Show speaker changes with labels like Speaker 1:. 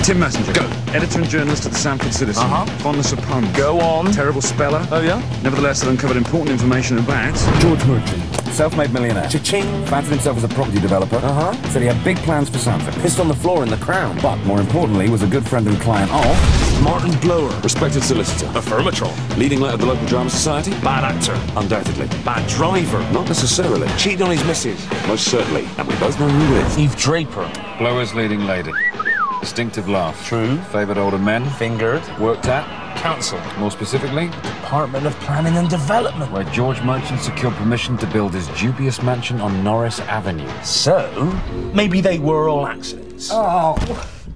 Speaker 1: Tim Messenger. Go. Editor and journalist of the Sanford Citizen. Fondness of puns.
Speaker 2: Go on.
Speaker 1: Terrible speller.
Speaker 2: Oh, yeah?
Speaker 1: Nevertheless, it uncovered important information about
Speaker 3: George Merchant, self-made millionaire. Cha-ching! Fancied himself as a property developer. Said he had big plans for Sanford. Pissed on the floor in the Crown. But, more importantly, was a good friend and client of
Speaker 4: Martin Blower, respected solicitor.
Speaker 2: Affirmative.
Speaker 4: Leading light of the local drama society?
Speaker 2: Bad actor.
Speaker 4: Undoubtedly.
Speaker 2: Bad driver.
Speaker 4: Not necessarily.
Speaker 2: Cheating on his missus.
Speaker 4: Most certainly. And we both know who is.
Speaker 2: Eve Draper.
Speaker 5: Blower's leading lady. Distinctive laugh.
Speaker 2: True.
Speaker 5: Favoured older men.
Speaker 2: Fingered.
Speaker 5: Worked at.
Speaker 2: Council.
Speaker 5: More specifically,
Speaker 2: Department of Planning and Development.
Speaker 5: where George Merchant secured permission to build his dubious mansion on Norris Avenue.
Speaker 2: So, maybe they were all accidents.
Speaker 3: Oh,